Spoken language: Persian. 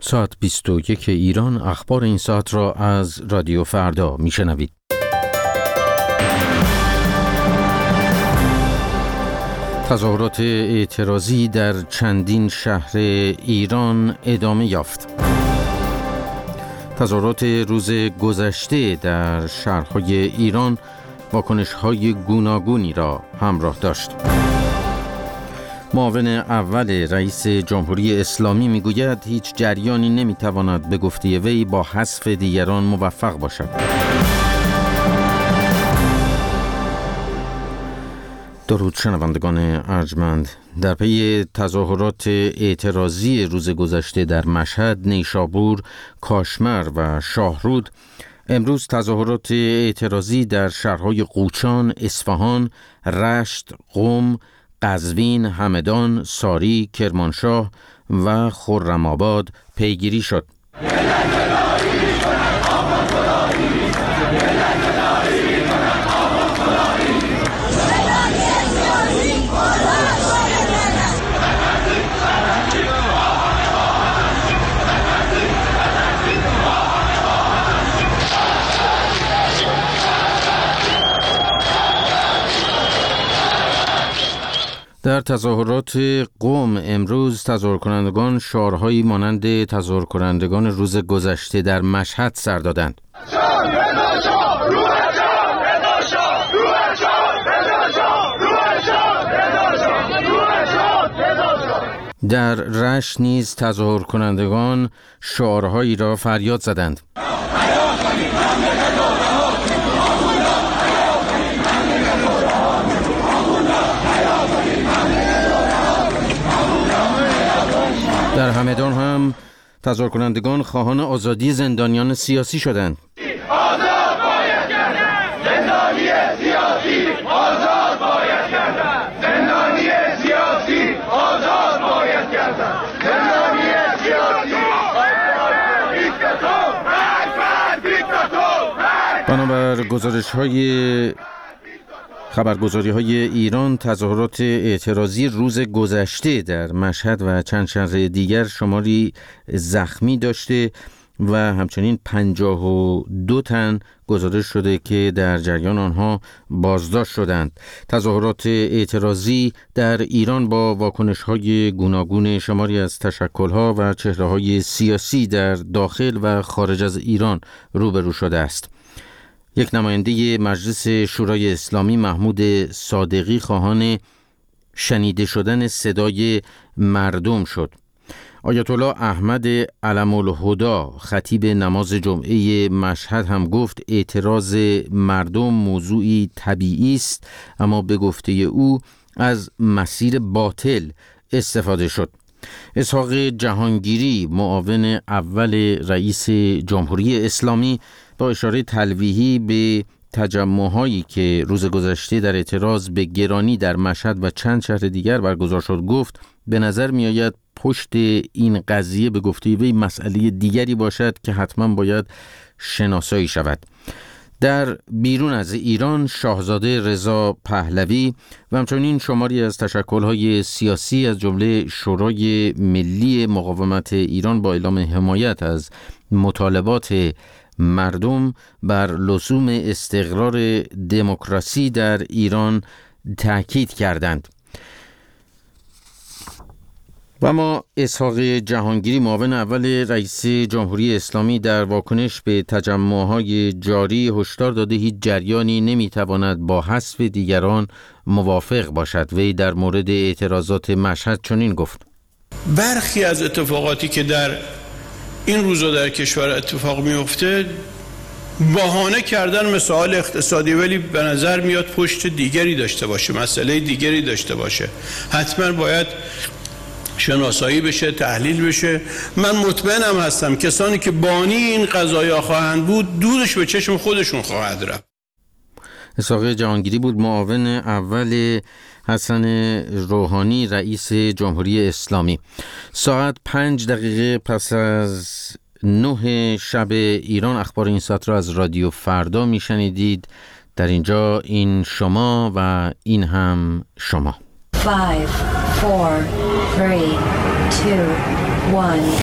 ساعت 21 ایران. اخبار این ساعت را از رادیو فردا میشنوید. تظاهرات اعتراضی در چندین شهر ایران ادامه یافت. تظاهرات روز گذشته در شهرهای ایران واکنش‌های گوناگونی را همراه داشت. معاون اول رئیس جمهوری اسلامی میگوید هیچ جریانی نمیتواند به گفته وی با حذف دیگران موفق باشد. درود شنوندگان ارجمند. در پی تظاهرات اعتراضی روز گذشته در مشهد، نیشابور، کاشمر و شاهرود، امروز تظاهرات اعتراضی در شهرهای قوچان، اصفهان، رشت، قم، قزوین، همدان، ساری، کرمانشاه و خرم‌آباد پیگیری شد. در تظاهرات قم امروز تظاهرکنندگان شعارهایی مانند تظاهرکنندگان روز گذشته در مشهد سر دادند. در رشت نیز تظاهرکنندگان شعارهایی را فریاد زدند. در همدان هم تظاهرکنندگان خواهان آزادی زندانیان سیاسی شدند. آزاد باید کردن زندانی سیاسی، آزاد باید کردن زندانی سیاسی، آزاد باید کردن زندانی سیاسی، بنابر خبرگزاری‌های ایران، تظاهرات اعتراضی روز گذشته در مشهد و چند شهر دیگر شماری زخمی داشته و همچنین 52 تن گزارش شده که در جریان آنها بازداشت شدند. تظاهرات اعتراضی در ایران با واکنش‌های گوناگون شماری از تشکل‌ها و چهره‌های سیاسی در داخل و خارج از ایران روبرو شده است. یک نماینده مجلس شورای اسلامی، محمود صادقی، خواهان شنیده شدن صدای مردم شد. آیت الله احمد علم‌الهدی، خطیب نماز جمعه مشهد، هم گفت اعتراض مردم موضوعی طبیعی است، اما به گفته او از مسیر باطل استفاده شد. اسحاق جهانگیری، معاون اول رئیس جمهوری اسلامی، با اشاره تلویحی به تجمع‌هایی که روز گذشته در اعتراض به گرانی در مشهد و چند شهر دیگر برگزار شد گفت به نظر می‌آید پشت این قضیه به گفته وی مسئله دیگری باشد که حتما باید شناسایی شود. در بیرون از ایران، شاهزاده رضا پهلوی و همچنین شماری از تشکل‌های سیاسی از جمله شورای ملی مقاومت ایران با اعلام حمایت از مطالبات مردم بر لزوم استقرار دموکراسی در ایران تأکید کردند. و اما اسحاق جهانگیری، معاون اول رئیس جمهوری اسلامی، در واکنش به تجمع‌های جاری هشدار داده هیچ جریانی نمیتواند با حذف دیگران موافق باشد. وی در مورد اعتراضات مشهد چنین گفت: برخی از اتفاقاتی که در این روزا در کشور اتفاق میفته بهانه کردن مسائل اقتصادی، ولی به نظر میاد پشت دیگری داشته باشه، مسئله دیگری داشته باشه. حتما باید شناسایی بشه، تحلیل بشه. من مطمئنم هستم کسانی که بانی این قضایا خواهند بود دورش به چشم خودشون خواهد رفت. اسحاق جهانگیری بود، معاون اول حسن روحانی رئیس جمهوری اسلامی. ساعت 5 پس از 9 شب ایران اخبار این ساعت را از رادیو فردا میشنیدید. در اینجا این شما و این هم شما. 5 4 3 2 1